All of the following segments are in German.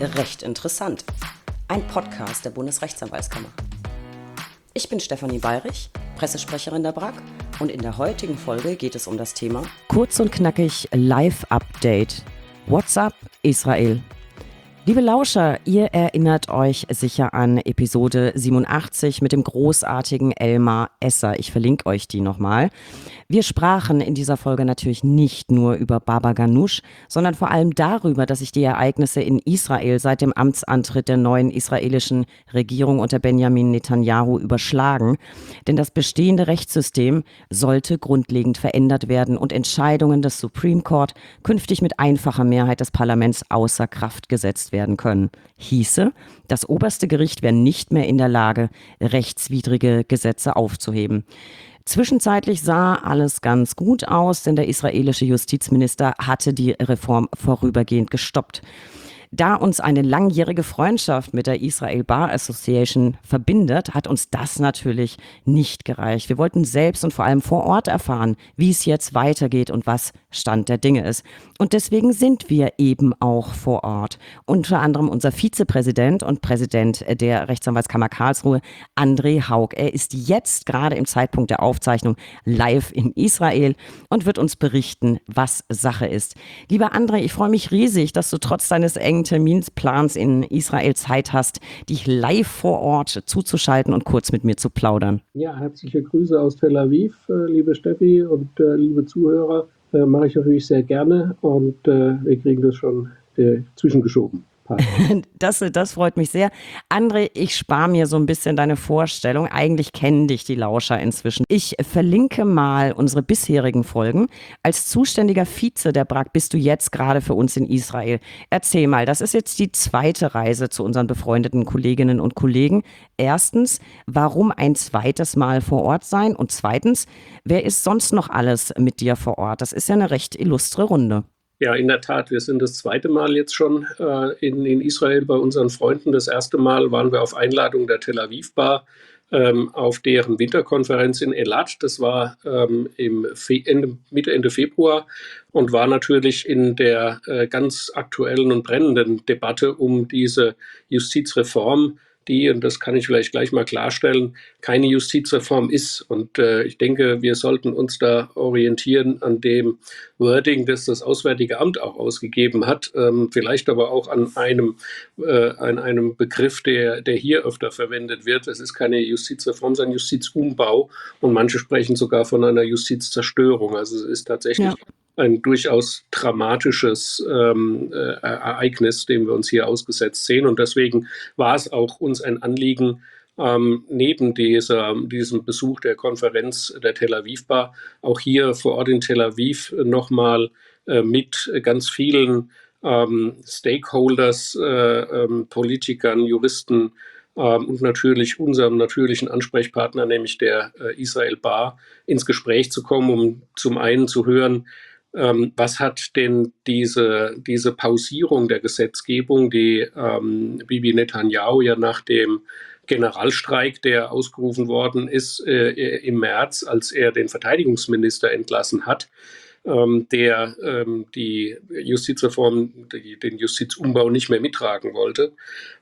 Recht interessant. Ein Podcast der Bundesrechtsanwaltskammer. Ich bin Stefanie Bayrich, Pressesprecherin der BRAG, und in der heutigen Folge geht es um das Thema kurz und knackig Live-Update. WhatsApp Israel. Liebe Lauscher, ihr erinnert euch sicher an Episode 87 mit dem großartigen Elmar Esser. Ich verlinke euch die nochmal. Wir sprachen in dieser Folge natürlich nicht nur über Baba Ganoush, sondern vor allem darüber, dass sich die Ereignisse in Israel seit dem Amtsantritt der neuen israelischen Regierung unter Benjamin Netanyahu überschlagen. Denn das bestehende Rechtssystem sollte grundlegend verändert werden und Entscheidungen des Supreme Court künftig mit einfacher Mehrheit des Parlaments außer Kraft gesetzt werden können. Hieße, das oberste Gericht wäre nicht mehr in der Lage, rechtswidrige Gesetze aufzuheben. Zwischenzeitlich sah alles ganz gut aus, denn der israelische Justizminister hatte die Reform vorübergehend gestoppt. Da uns eine langjährige Freundschaft mit der Israel Bar Association verbindet, hat uns das natürlich nicht gereicht. Wir wollten selbst und vor allem vor Ort erfahren, wie es jetzt weitergeht und was Stand der Dinge ist. Und deswegen sind wir eben auch vor Ort. Unter anderem unser Vizepräsident und Präsident der Rechtsanwaltskammer Karlsruhe, André Haug. Er ist jetzt gerade im Zeitpunkt der Aufzeichnung live in Israel und wird uns berichten, was Sache ist. Lieber André, ich freue mich riesig, dass du trotz deines engen Terminplans in Israel Zeit hast, dich live vor Ort zuzuschalten und kurz mit mir zu plaudern. Ja, herzliche Grüße aus Tel Aviv, liebe Steffi und liebe Zuhörer. Mache ich natürlich sehr gerne und wir kriegen das schon zwischengeschoben. Das freut mich sehr. André, ich spare mir so ein bisschen deine Vorstellung. Eigentlich kennen dich die Lauscher inzwischen. Ich verlinke mal unsere bisherigen Folgen. Als zuständiger Vize der BRAG bist du jetzt gerade für uns in Israel. Erzähl mal, das ist jetzt die zweite Reise zu unseren befreundeten Kolleginnen und Kollegen. Erstens, warum ein zweites Mal vor Ort sein? Und zweitens, wer ist sonst noch alles mit dir vor Ort? Das ist ja eine recht illustre Runde. Ja, in der Tat. Wir sind das zweite Mal jetzt schon in Israel bei unseren Freunden. Das erste Mal waren wir auf Einladung der Tel Aviv Bar auf deren Winterkonferenz in Elat. Das war Mitte, Ende Februar und war natürlich in der ganz aktuellen und brennenden Debatte um diese Justizreform, die, und das kann ich vielleicht gleich mal klarstellen, keine Justizreform ist. Und ich denke, wir sollten uns da orientieren an dem Wording, das das Auswärtige Amt auch ausgegeben hat, vielleicht aber auch an einem Begriff, der hier öfter verwendet wird. Es ist keine Justizreform, sondern Justizumbau, und manche sprechen sogar von einer Justizzerstörung. Also es ist tatsächlich ein durchaus dramatisches Ereignis, dem wir uns hier ausgesetzt sehen. Und deswegen war es auch uns ein Anliegen, neben diesem Besuch der Konferenz der Tel Aviv Bar auch hier vor Ort in Tel Aviv nochmal mit ganz vielen Stakeholders, Politikern, Juristen und natürlich unserem natürlichen Ansprechpartner, nämlich der Israel Bar, ins Gespräch zu kommen, um zum einen zu hören, was hat denn diese Pausierung der Gesetzgebung, die Bibi Netanyahu ja nach dem Generalstreik, der ausgerufen worden ist im März, als er den Verteidigungsminister entlassen hat, der die Justizreform, den Justizumbau nicht mehr mittragen wollte.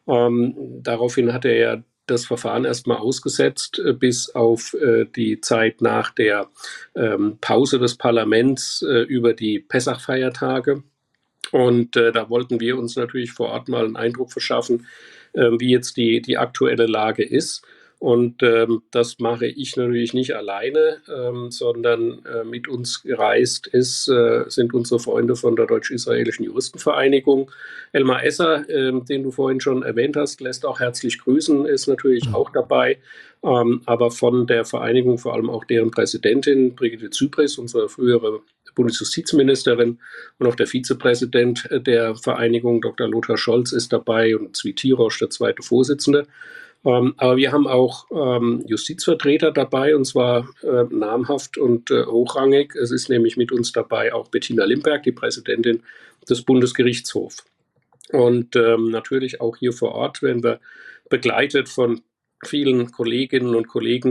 Daraufhin hat er ja das Verfahren erstmal ausgesetzt bis auf die Zeit nach der Pause des Parlaments über die Pessach-Feiertage. Und da wollten wir uns natürlich vor Ort mal einen Eindruck verschaffen, wie jetzt die aktuelle Lage ist. Und das mache ich natürlich nicht alleine, sondern mit uns gereist sind unsere Freunde von der Deutsch-Israelischen Juristenvereinigung. Elmar Esser, den du vorhin schon erwähnt hast, lässt auch herzlich grüßen, ist natürlich auch dabei. Aber von der Vereinigung vor allem auch deren Präsidentin Brigitte Zypries, unsere frühere Bundesjustizministerin, und auch der Vizepräsident der Vereinigung, Dr. Lothar Scholz, ist dabei, und Zvi Tirosch, der zweite Vorsitzende. Aber wir haben auch Justizvertreter dabei, und zwar namhaft und hochrangig. Es ist nämlich mit uns dabei auch Bettina Limberg, die Präsidentin des Bundesgerichtshofs. Und natürlich auch hier vor Ort werden wir begleitet von vielen Kolleginnen und Kollegen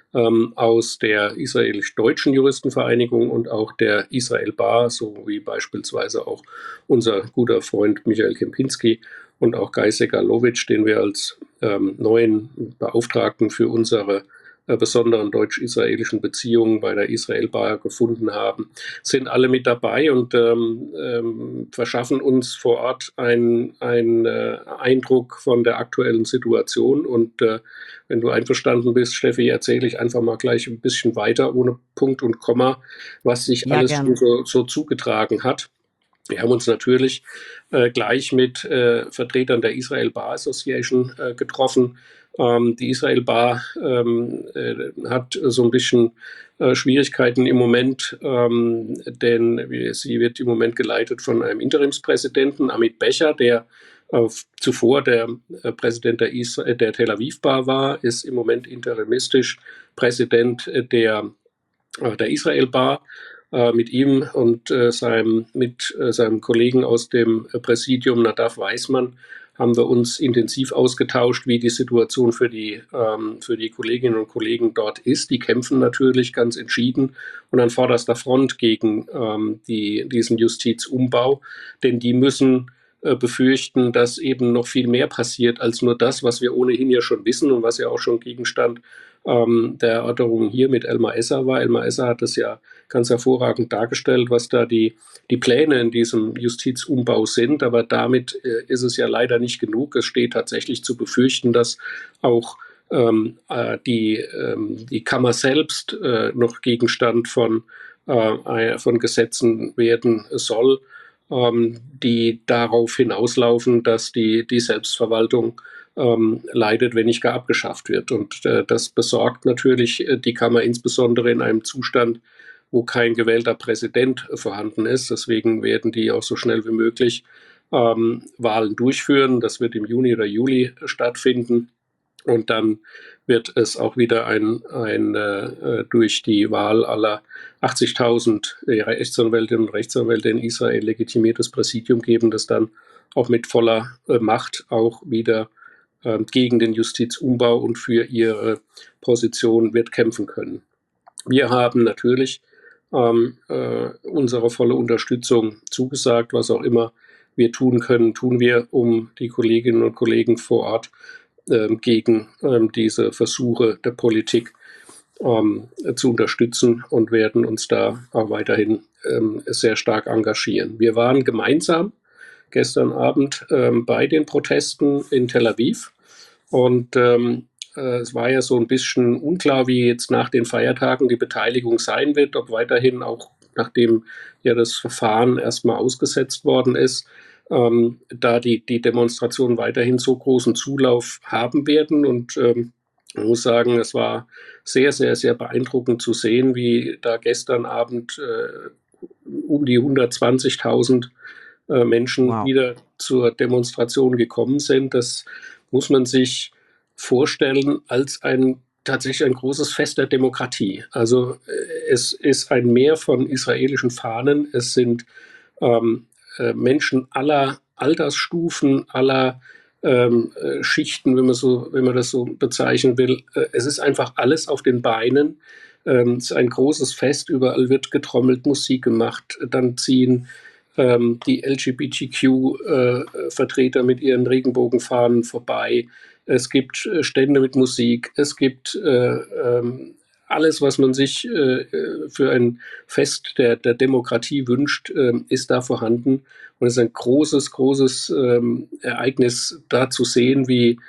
aus der israelisch-deutschen Juristenvereinigung und auch der Israel Bar, sowie beispielsweise auch unser guter Freund Michael Kempinski und auch Guy Segalowitsch, den wir als neuen Beauftragten für unsere besonderen deutsch-israelischen Beziehungen bei der Israel Bar gefunden haben, sind alle mit dabei und verschaffen uns vor Ort einen Eindruck von der aktuellen Situation. Und wenn du einverstanden bist, Steffi, erzähle ich einfach mal gleich ein bisschen weiter, ohne Punkt und Komma, was sich Ja, alles gern. so zugetragen hat. Wir haben uns natürlich gleich mit Vertretern der Israel Bar Association getroffen. Die Israel Bar hat so ein bisschen Schwierigkeiten im Moment, denn sie wird im Moment geleitet von einem Interimspräsidenten, Amit Becher, der zuvor der Präsident der Tel Aviv Bar war, ist im Moment interimistisch Präsident der Israel Bar. Mit ihm und seinem Kollegen aus dem Präsidium Nadav Weismann haben wir uns intensiv ausgetauscht, wie die Situation für die Kolleginnen und Kollegen dort ist. Die kämpfen natürlich ganz entschieden und an vorderster Front gegen diesen Justizumbau, denn die müssen befürchten, dass eben noch viel mehr passiert als nur das, was wir ohnehin ja schon wissen und was ja auch schon Gegenstand der Erörterung hier mit Elmar Esser war. Elmar Esser hat das ja ganz hervorragend dargestellt, was da die Pläne in diesem Justizumbau sind. Aber damit ist es ja leider nicht genug. Es steht tatsächlich zu befürchten, dass auch die Kammer selbst noch Gegenstand von Gesetzen werden soll, die darauf hinauslaufen, dass die Selbstverwaltung leidet, wenn nicht gar abgeschafft wird. Und das besorgt natürlich die Kammer insbesondere in einem Zustand, wo kein gewählter Präsident vorhanden ist. Deswegen werden die auch so schnell wie möglich Wahlen durchführen. Das wird im Juni oder Juli stattfinden. Und dann wird es auch wieder durch die Wahl aller 80.000 Rechtsanwältinnen und Rechtsanwälte in Israel legitimiertes Präsidium geben, das dann auch mit voller Macht auch wieder gegen den Justizumbau und für ihre Position wird kämpfen können. Wir haben natürlich unsere volle Unterstützung zugesagt, was auch immer wir tun können, tun wir, um die Kolleginnen und Kollegen vor Ort gegen diese Versuche der Politik zu unterstützen und werden uns da auch weiterhin sehr stark engagieren. Wir waren gemeinsam gestern Abend bei den Protesten in Tel Aviv und es war ja so ein bisschen unklar, wie jetzt nach den Feiertagen die Beteiligung sein wird, ob weiterhin auch, nachdem ja das Verfahren erstmal ausgesetzt worden ist, da die Demonstrationen weiterhin so großen Zulauf haben werden. Und man muss sagen, es war sehr, sehr, sehr beeindruckend zu sehen, wie da gestern Abend um die 120.000 Menschen wieder zur Demonstration gekommen sind. Das muss man sich vorstellen als tatsächlich ein großes Fest der Demokratie. Also es ist ein Meer von israelischen Fahnen. Es sind Menschen aller Altersstufen, aller Schichten, wenn man das so bezeichnen will. Es ist einfach alles auf den Beinen. Es ist ein großes Fest. Überall wird getrommelt, Musik gemacht. Dann ziehen die LGBTQ-Vertreter mit ihren Regenbogenfahnen vorbei. Es gibt Stände mit Musik. Es gibt alles, was man sich für ein Fest der Demokratie wünscht, ist da vorhanden. Und es ist ein großes, großes Ereignis, da zu sehen, wie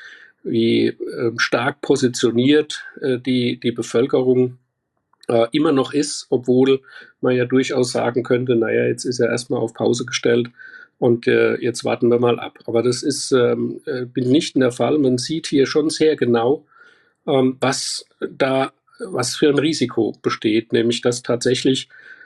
stark positioniert die Bevölkerung immer noch ist, obwohl man ja durchaus sagen könnte, naja, jetzt ist er erstmal auf Pause gestellt und jetzt warten wir mal ab. Aber das ist mitnichten der Fall. Man sieht hier schon sehr genau, was für ein Risiko besteht, nämlich dass tatsächlich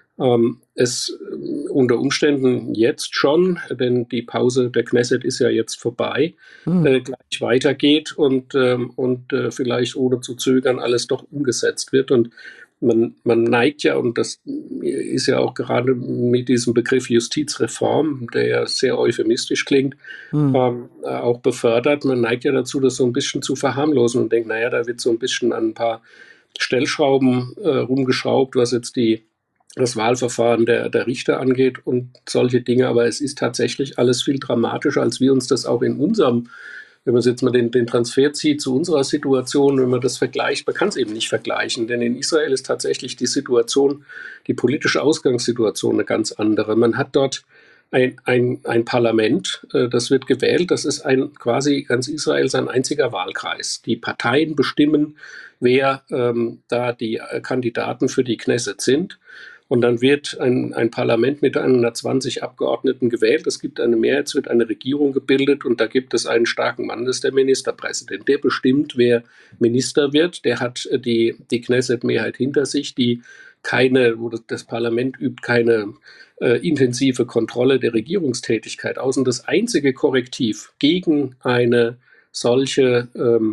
es unter Umständen jetzt schon, denn die Pause der Knesset ist ja jetzt vorbei, gleich weitergeht und vielleicht ohne zu zögern alles doch umgesetzt wird. Und man neigt ja, und das ist ja auch gerade mit diesem Begriff Justizreform, der ja sehr euphemistisch klingt, auch befördert. Man neigt ja dazu, das so ein bisschen zu verharmlosen und denkt, naja, da wird so ein bisschen an ein paar Stellschrauben rumgeschraubt, was jetzt das Wahlverfahren der Richter angeht und solche Dinge. Aber es ist tatsächlich alles viel dramatischer, als wir uns das auch in unserem, wenn man jetzt mal den Transfer zieht zu unserer Situation, wenn man das vergleicht, man kann es eben nicht vergleichen, denn in Israel ist tatsächlich die Situation, die politische Ausgangssituation eine ganz andere. Man hat dort ein Parlament, das wird gewählt, das ist quasi ganz Israel sein einziger Wahlkreis. Die Parteien bestimmen, wer da die Kandidaten für die Knesset sind. Und dann wird ein Parlament mit 120 Abgeordneten gewählt. Es gibt eine Mehrheit, es wird eine Regierung gebildet und da gibt es einen starken Mann, das ist der Ministerpräsident. Der bestimmt, wer Minister wird. Der hat die Knesset-Mehrheit hinter sich, wo das Parlament übt keine intensive Kontrolle der Regierungstätigkeit aus. Und das einzige Korrektiv gegen eine solche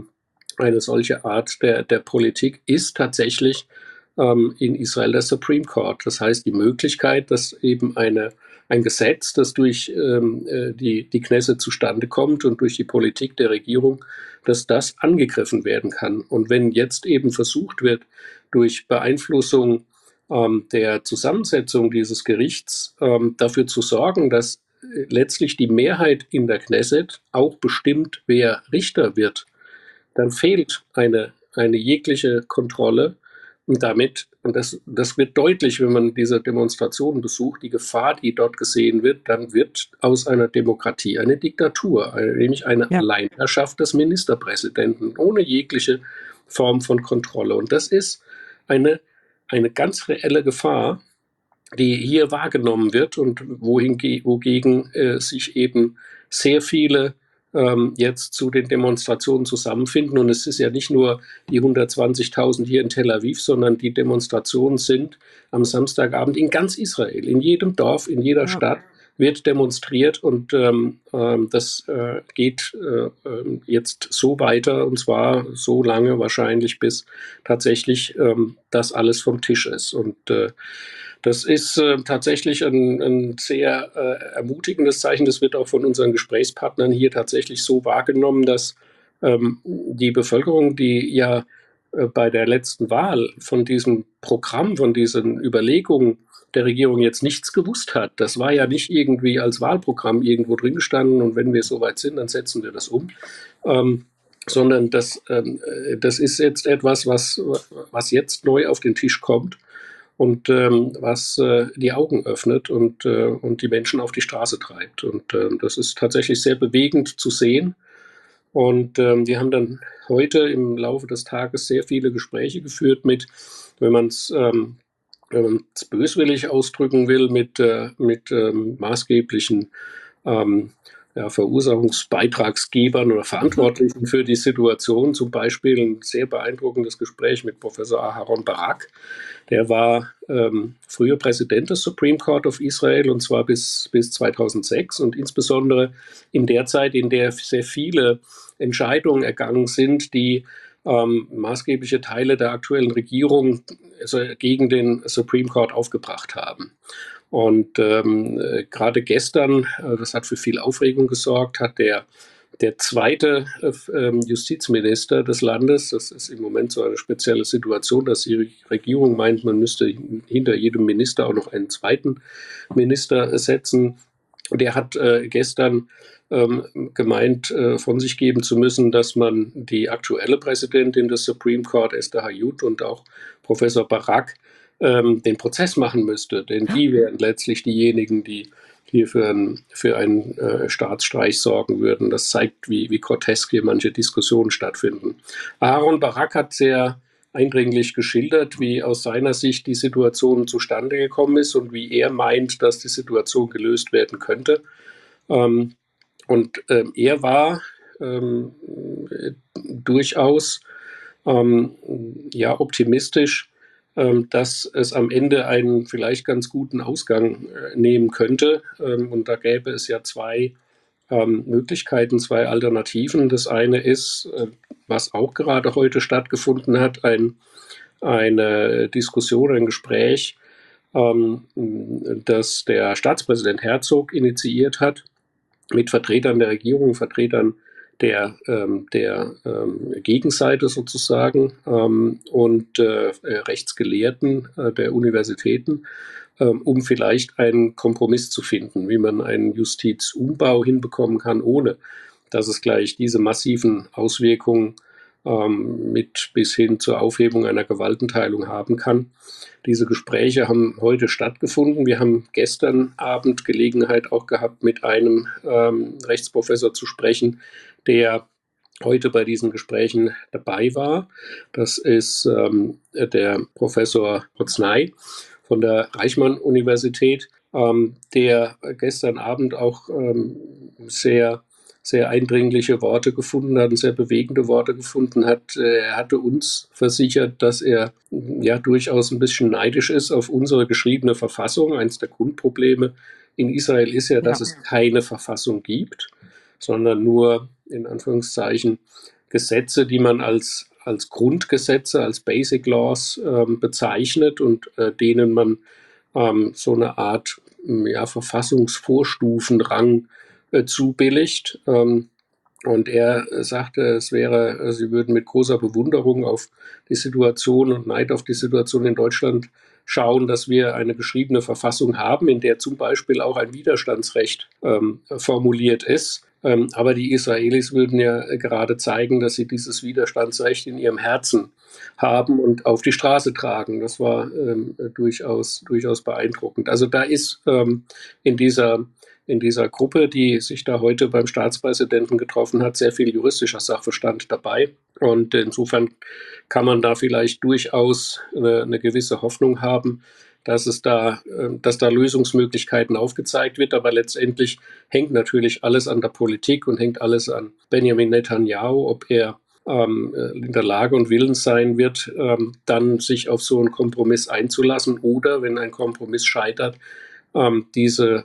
Art der Politik ist tatsächlich in Israel der Supreme Court. Das heißt, die Möglichkeit, dass eben ein Gesetz, das durch die Knesset zustande kommt und durch die Politik der Regierung, dass das angegriffen werden kann. Und wenn jetzt eben versucht wird, durch Beeinflussung der Zusammensetzung dieses Gerichts dafür zu sorgen, dass letztlich die Mehrheit in der Knesset auch bestimmt, wer Richter wird, dann fehlt eine jegliche Kontrolle. Und das wird deutlich, wenn man diese Demonstrationen besucht, die Gefahr, die dort gesehen wird, dann wird aus einer Demokratie eine Diktatur, nämlich eine Alleinherrschaft des Ministerpräsidenten, ohne jegliche Form von Kontrolle. Und das ist eine ganz reelle Gefahr, die hier wahrgenommen wird und wogegen sich eben sehr viele jetzt zu den Demonstrationen zusammenfinden. Und es ist ja nicht nur die 120.000 hier in Tel Aviv, sondern die Demonstrationen sind am Samstagabend in ganz Israel. In jedem Dorf, in jeder Stadt wird demonstriert und das geht jetzt so weiter und zwar so lange wahrscheinlich, bis tatsächlich das alles vom Tisch ist. Und das ist tatsächlich ein sehr ermutigendes Zeichen. Das wird auch von unseren Gesprächspartnern hier tatsächlich so wahrgenommen, dass die Bevölkerung, die ja bei der letzten Wahl von diesem Programm, von diesen Überlegungen der Regierung jetzt nichts gewusst hat. Das war ja nicht irgendwie als Wahlprogramm irgendwo drin gestanden und wenn wir soweit sind, dann setzen wir das um. Sondern das ist jetzt etwas, was jetzt neu auf den Tisch kommt und was die Augen öffnet und die Menschen auf die Straße treibt. Und das ist tatsächlich sehr bewegend zu sehen. Und wir haben dann heute im Laufe des Tages sehr viele Gespräche geführt wenn man es böswillig ausdrücken will, mit maßgeblichen Verursachungsbeitragsgebern oder Verantwortlichen für die Situation. Zum Beispiel ein sehr beeindruckendes Gespräch mit Professor Aharon Barak. Der war früher Präsident des Supreme Court of Israel und zwar bis 2006 und insbesondere in der Zeit, in der sehr viele Entscheidungen ergangen sind, die maßgebliche Teile der aktuellen Regierung gegen den Supreme Court aufgebracht haben. Und gerade gestern, das hat für viel Aufregung gesorgt, hat der zweite Justizminister des Landes, das ist im Moment so eine spezielle Situation, dass die Regierung meint, man müsste hinter jedem Minister auch noch einen zweiten Minister setzen. Der hat gestern gemeint, von sich geben zu müssen, dass man die aktuelle Präsidentin des Supreme Court, Esther Hayut, und auch Professor Barak den Prozess machen müsste. Denn die wären letztlich diejenigen, die hier für einen Staatsstreich sorgen würden. Das zeigt, wie grotesk hier manche Diskussionen stattfinden. Aharon Barak hat sehr eindringlich geschildert, wie aus seiner Sicht die Situation zustande gekommen ist und wie er meint, dass die Situation gelöst werden könnte. Er war durchaus optimistisch, dass es am Ende einen vielleicht ganz guten Ausgang nehmen könnte. Und da gäbe es ja zwei Möglichkeiten, zwei Alternativen. Das eine ist, was auch gerade heute stattgefunden hat, eine Diskussion, ein Gespräch, das der Staatspräsident Herzog initiiert hat mit Vertretern der Regierung, Vertretern der Gegenseite sozusagen und Rechtsgelehrten der Universitäten, um vielleicht einen Kompromiss zu finden, wie man einen Justizumbau hinbekommen kann, ohne dass es gleich diese massiven Auswirkungen mit bis hin zur Aufhebung einer Gewaltenteilung haben kann. Diese Gespräche haben heute stattgefunden. Wir haben gestern Abend Gelegenheit auch gehabt, mit einem Rechtsprofessor zu sprechen, der heute bei diesen Gesprächen dabei war. Das ist der Professor Hoznay von der Reichmann-Universität, der gestern Abend auch sehr eindringliche Worte gefunden hat und sehr bewegende Worte gefunden hat. Er hatte uns versichert, dass er ja durchaus ein bisschen neidisch ist auf unsere geschriebene Verfassung. Eines der Grundprobleme in Israel ist ja, dass es keine Verfassung gibt, sondern nur in Anführungszeichen Gesetze, die man als Grundgesetze, als Basic Laws bezeichnet und denen man so eine Art Verfassungsvorstufenrang zubilligt. Und er sagte, sie würden mit großer Bewunderung auf die Situation und Neid auf die Situation in Deutschland schauen, dass wir eine geschriebene Verfassung haben, in der zum Beispiel auch ein Widerstandsrecht formuliert ist. Aber die Israelis würden ja gerade zeigen, dass sie dieses Widerstandsrecht in ihrem Herzen haben und auf die Straße tragen. Das war durchaus beeindruckend. Also da ist in dieser Gruppe, die sich da heute beim Staatspräsidenten getroffen hat, sehr viel juristischer Sachverstand dabei. Und insofern kann man da vielleicht durchaus eine gewisse Hoffnung haben, dass da Lösungsmöglichkeiten aufgezeigt wird. Aber letztendlich hängt natürlich alles an der Politik und hängt alles an Benjamin Netanyahu, ob er in der Lage und willens sein wird, dann sich auf so einen Kompromiss einzulassen oder, wenn ein Kompromiss scheitert, diesen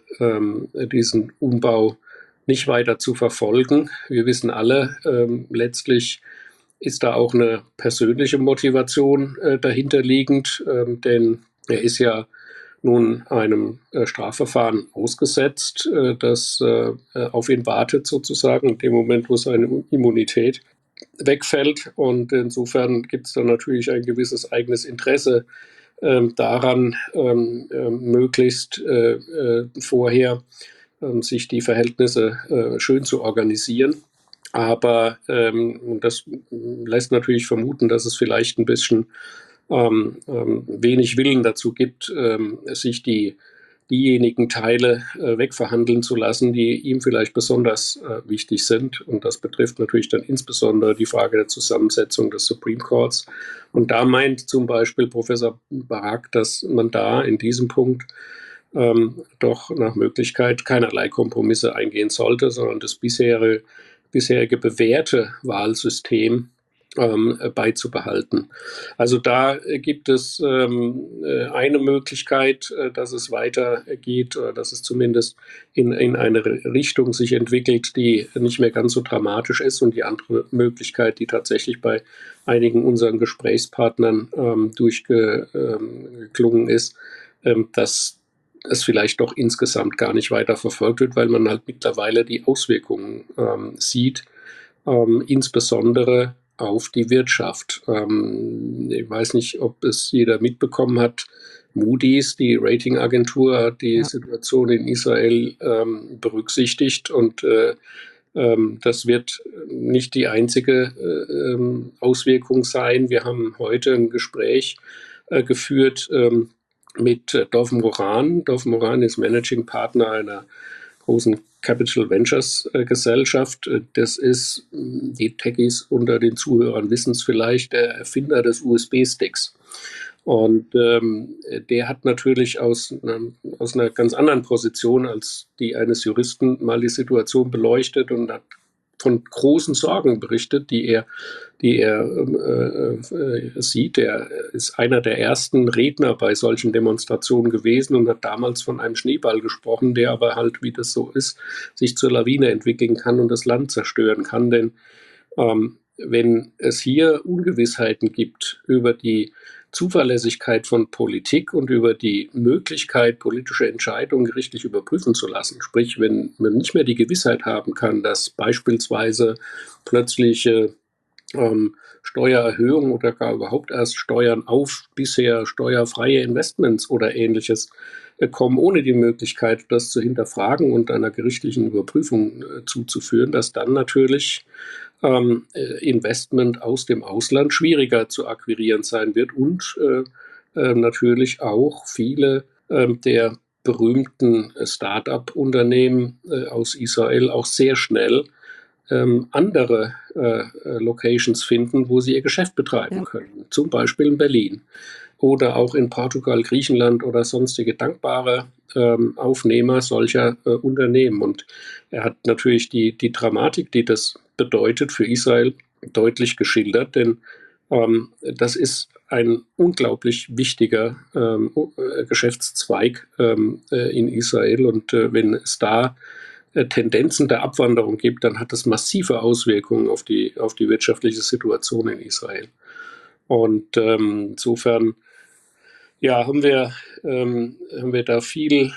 Umbau nicht weiter zu verfolgen. Wir wissen alle, letztlich ist da auch eine persönliche Motivation dahinterliegend, denn er ist ja nun einem Strafverfahren ausgesetzt, das auf ihn wartet sozusagen, in dem Moment, wo seine Immunität wegfällt. Und insofern gibt es dann natürlich ein gewisses eigenes Interesse daran, möglichst vorher sich die Verhältnisse schön zu organisieren. Aber das lässt natürlich vermuten, dass es vielleicht ein bisschen wenig Willen dazu gibt, sich diejenigen Teile wegverhandeln zu lassen, die ihm vielleicht besonders wichtig sind. Und das betrifft natürlich dann insbesondere die Frage der Zusammensetzung des Supreme Courts. Und da meint zum Beispiel Professor Barak, dass man da in diesem Punkt doch nach Möglichkeit keinerlei Kompromisse eingehen sollte, sondern das bisherige bewährte Wahlsystem beizubehalten. Also da gibt es eine Möglichkeit, dass es weitergeht oder dass es zumindest in eine Richtung sich entwickelt, die nicht mehr ganz so dramatisch ist. Und die andere Möglichkeit, die tatsächlich bei einigen unseren Gesprächspartnern durchgeklungen ist, dass es vielleicht doch insgesamt gar nicht weiter verfolgt wird, weil man halt mittlerweile die Auswirkungen sieht, insbesondere auf die Wirtschaft. Ich weiß nicht, ob es jeder mitbekommen hat. Moody's, die Ratingagentur, hat die Situation in Israel berücksichtigt und das wird nicht die einzige Auswirkung sein. Wir haben heute ein Gespräch geführt mit Dov Moran. Dov Moran ist Managing Partner einer großen Capital Ventures Gesellschaft. Das ist, die Techies unter den Zuhörern wissen es vielleicht, der Erfinder des USB-Sticks. Und der hat natürlich aus einer ganz anderen Position als die eines Juristen mal die Situation beleuchtet und hat von großen Sorgen berichtet, die er sieht. Er ist einer der ersten Redner bei solchen Demonstrationen gewesen und hat damals von einem Schneeball gesprochen, der aber halt, wie das so ist, sich zur Lawine entwickeln kann und das Land zerstören kann. Denn wenn es hier Ungewissheiten gibt über die Zuverlässigkeit von Politik und über die Möglichkeit, politische Entscheidungen gerichtlich überprüfen zu lassen. Sprich, wenn man nicht mehr die Gewissheit haben kann, dass beispielsweise plötzliche Steuererhöhungen oder gar überhaupt erst Steuern auf bisher steuerfreie Investments oder Ähnliches kommen, ohne die Möglichkeit, das zu hinterfragen und einer gerichtlichen Überprüfung zuzuführen, dass dann natürlich Investment aus dem Ausland schwieriger zu akquirieren sein wird und natürlich auch viele der berühmten Start-up-Unternehmen aus Israel auch sehr schnell andere Locations finden, wo sie ihr Geschäft betreiben können. Zum Beispiel in Berlin oder auch in Portugal, Griechenland oder sonstige dankbare Aufnehmer solcher Unternehmen. Und er hat natürlich die Dramatik, die das bedeutet für Israel, deutlich geschildert, denn das ist ein unglaublich wichtiger Geschäftszweig in Israel. Und wenn es da Tendenzen der Abwanderung gibt, dann hat das massive Auswirkungen auf die wirtschaftliche Situation in Israel. Und insofern haben wir da viel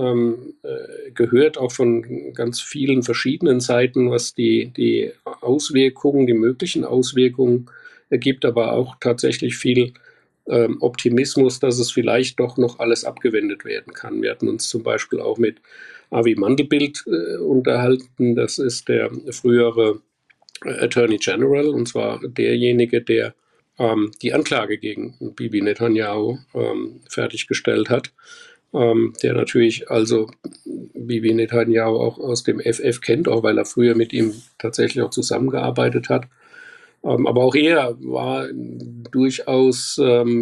gehört, auch von ganz vielen verschiedenen Seiten, was die Auswirkungen, die möglichen Auswirkungen ergibt, aber auch tatsächlich viel Optimismus, dass es vielleicht doch noch alles abgewendet werden kann. Wir hatten uns zum Beispiel auch mit Avi Mandelbild unterhalten. Das ist der frühere Attorney General, und zwar derjenige, der die Anklage gegen Bibi Netanyahu fertiggestellt hat, der natürlich also Bibi Netanyahu auch aus dem FF kennt, auch weil er früher mit ihm tatsächlich auch zusammengearbeitet hat. Aber auch er war durchaus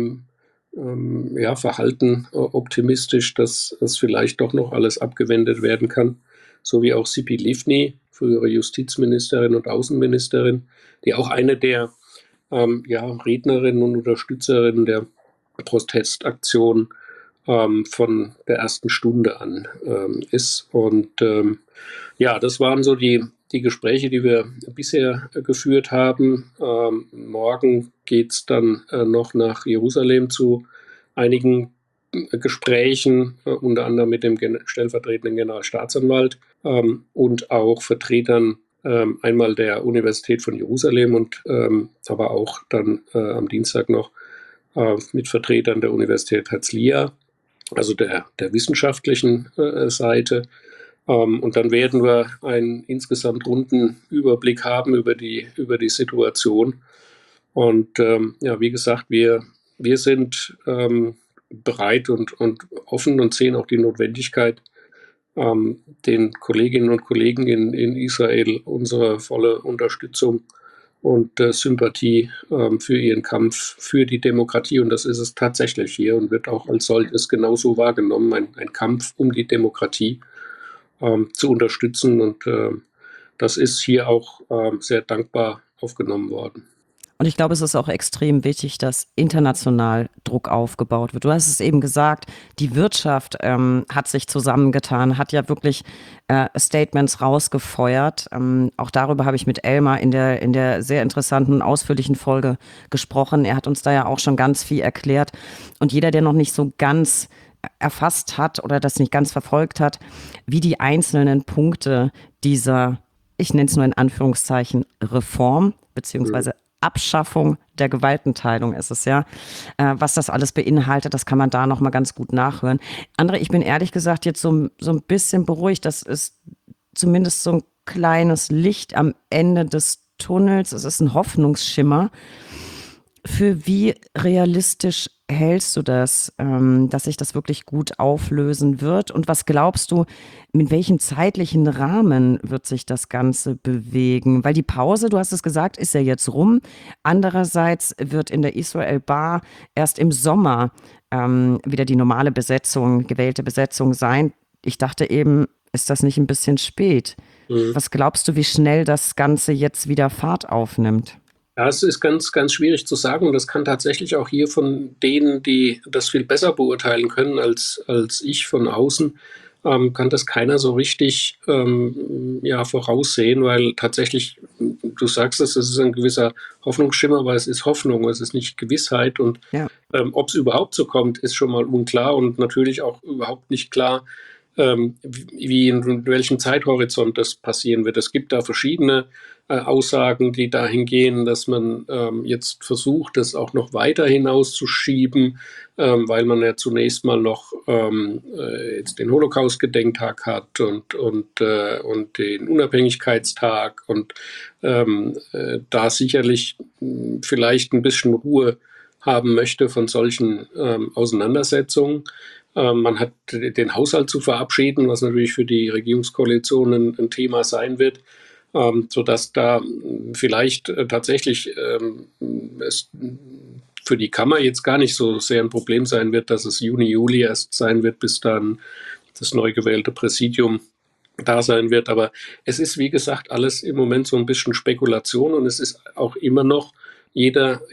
verhalten optimistisch, dass es vielleicht doch noch alles abgewendet werden kann. So wie auch Tzipi Livni, frühere Justizministerin und Außenministerin, die auch eine der Rednerinnen und Unterstützerinnen der Protestaktion von der ersten Stunde an ist. Und das waren so die Gespräche, die wir bisher geführt haben. Morgen geht es dann noch nach Jerusalem zu einigen Gesprächen, unter anderem mit dem stellvertretenden Generalstaatsanwalt und auch Vertretern einmal der Universität von Jerusalem und aber auch dann am Dienstag noch mit Vertretern der Universität Herzliya, also der wissenschaftlichen Seite. Und dann werden wir einen insgesamt runden Überblick haben über die Situation. Und wie gesagt, wir sind bereit und offen und sehen auch die Notwendigkeit, den Kolleginnen und Kollegen in Israel unsere volle Unterstützung und Sympathie für ihren Kampf für die Demokratie. Und das ist es tatsächlich hier und wird auch als solches genauso wahrgenommen, ein Kampf um die Demokratie zu unterstützen. Und das ist hier auch sehr dankbar aufgenommen worden. Und ich glaube, es ist auch extrem wichtig, dass international Druck aufgebaut wird. Du hast es eben gesagt, die Wirtschaft hat sich zusammengetan, hat ja wirklich Statements rausgefeuert. Auch darüber habe ich mit Elmar in der sehr interessanten, ausführlichen Folge gesprochen. Er hat uns da ja auch schon ganz viel erklärt. Und jeder, der noch nicht so ganz erfasst hat oder das nicht ganz verfolgt hat, wie die einzelnen Punkte dieser, ich nenne es nur in Anführungszeichen, Reform beziehungsweise Abschaffung der Gewaltenteilung ist es ja. Was das alles beinhaltet, das kann man da nochmal ganz gut nachhören. André, ich bin ehrlich gesagt jetzt so ein bisschen beruhigt. Das ist zumindest so ein kleines Licht am Ende des Tunnels. Es ist ein Hoffnungsschimmer. Für wie realistisch hältst du das, dass sich das wirklich gut auflösen wird? Und was glaubst du, mit welchem zeitlichen Rahmen wird sich das Ganze bewegen? Weil die Pause, du hast es gesagt, ist ja jetzt rum. Andererseits wird in der Israel Bar erst im Sommer wieder die normale Besetzung, gewählte Besetzung sein. Ich dachte eben, ist das nicht ein bisschen spät? Was glaubst du, wie schnell das Ganze jetzt wieder Fahrt aufnimmt? Ja, es ist ganz, ganz schwierig zu sagen und das kann tatsächlich auch hier von denen, die das viel besser beurteilen können als ich von außen, kann das keiner so richtig voraussehen, weil tatsächlich du sagst es ist ein gewisser Hoffnungsschimmer, aber es ist Hoffnung, es ist nicht Gewissheit. Und ob es überhaupt so kommt, ist schon mal unklar und natürlich auch überhaupt nicht klar, wie in welchem Zeithorizont das passieren wird. Es gibt da verschiedene Aussagen, die dahin gehen, dass man jetzt versucht, das auch noch weiter hinauszuschieben, weil man ja zunächst mal noch jetzt den Holocaust-Gedenktag hat und den Unabhängigkeitstag und da sicherlich vielleicht ein bisschen Ruhe haben möchte von solchen Auseinandersetzungen. Man hat den Haushalt zu verabschieden, was natürlich für die Regierungskoalition ein Thema sein wird, sodass da vielleicht tatsächlich es für die Kammer jetzt gar nicht so sehr ein Problem sein wird, dass es Juni, Juli erst sein wird, bis dann das neu gewählte Präsidium da sein wird. Aber es ist, wie gesagt, alles im Moment so ein bisschen Spekulation und es ist auch immer noch jeder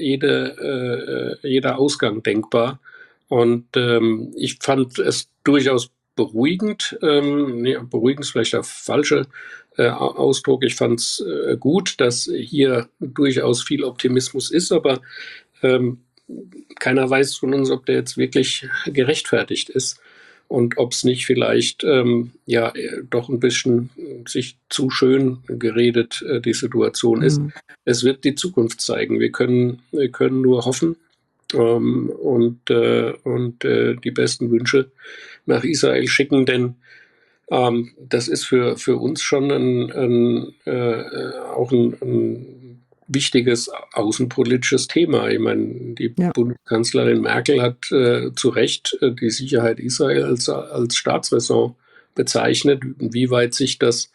Ausgang denkbar. Und ich fand es durchaus beruhigend, beruhigend ist vielleicht der falsche Ausdruck, ich fand es gut, dass hier durchaus viel Optimismus ist, aber keiner weiß von uns, ob der jetzt wirklich gerechtfertigt ist und ob es nicht vielleicht doch ein bisschen sich zu schön geredet die Situation ist. Es wird die Zukunft zeigen. Wir können nur hoffen, und die besten Wünsche nach Israel schicken, denn das ist für uns schon auch ein wichtiges außenpolitisches Thema. Ich meine, die Bundeskanzlerin Merkel hat zu Recht die Sicherheit Israel als Staatsräson bezeichnet. Inwieweit sich das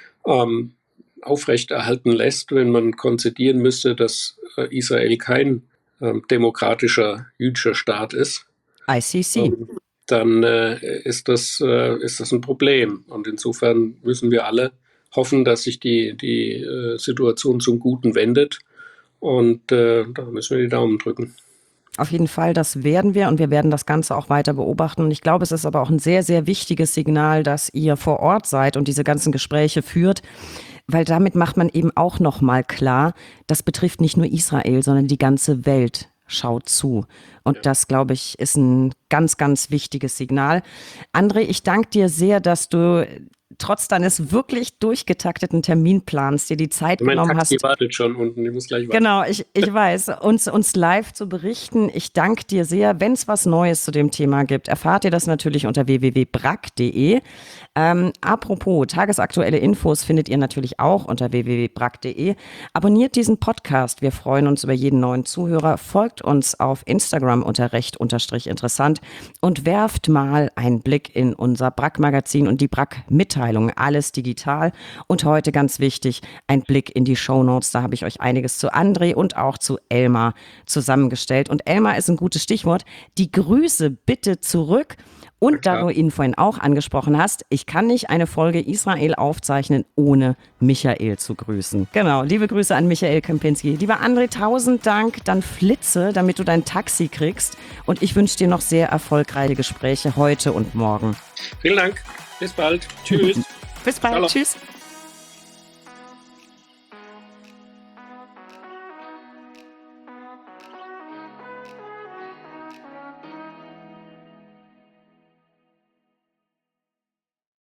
aufrechterhalten lässt, wenn man konzidieren müsste, dass Israel kein demokratischer jüdischer Staat ist, ICC. Dann ist das ein Problem. Und insofern müssen wir alle hoffen, dass sich die Situation zum Guten wendet. Und da müssen wir die Daumen drücken. Auf jeden Fall, das werden wir und wir werden das Ganze auch weiter beobachten. Und ich glaube, es ist aber auch ein sehr, sehr wichtiges Signal, dass ihr vor Ort seid und diese ganzen Gespräche führt. Weil damit macht man eben auch nochmal klar, das betrifft nicht nur Israel, sondern die ganze Welt schaut zu. Und das, glaube ich, ist ein ganz, ganz wichtiges Signal. André, ich danke dir sehr, dass du trotz deines wirklich durchgetakteten Terminplans dir die Zeit genommen hast. Mein Taxi wartet schon unten, ich muss gleich warten. Genau, ich weiß, uns live zu berichten. Ich danke dir sehr. Wenn es was Neues zu dem Thema gibt, erfahrt ihr das natürlich unter www.brack.de. Apropos, tagesaktuelle Infos findet ihr natürlich auch unter www.brack.de. Abonniert diesen Podcast. Wir freuen uns über jeden neuen Zuhörer. Folgt uns auf Instagram unter recht_interessant und werft mal einen Blick in unser Brack-Magazin und die Brack-Mitteilung. Alles digital. Und heute ganz wichtig, ein Blick in die Shownotes. Da habe ich euch einiges zu André und auch zu Elmar zusammengestellt. Und Elmar ist ein gutes Stichwort. Die Grüße bitte zurück. Und da du ihn vorhin auch angesprochen hast, ich kann nicht eine Folge Israel aufzeichnen, ohne Michael zu grüßen. Genau, liebe Grüße an Michael Kempinski. Lieber André, 1000 Dank. Dann flitze, damit du dein Taxi kriegst. Und ich wünsche dir noch sehr erfolgreiche Gespräche heute und morgen. Vielen Dank. Bis bald. Tschüss. Bis bald. Ciao. Tschüss.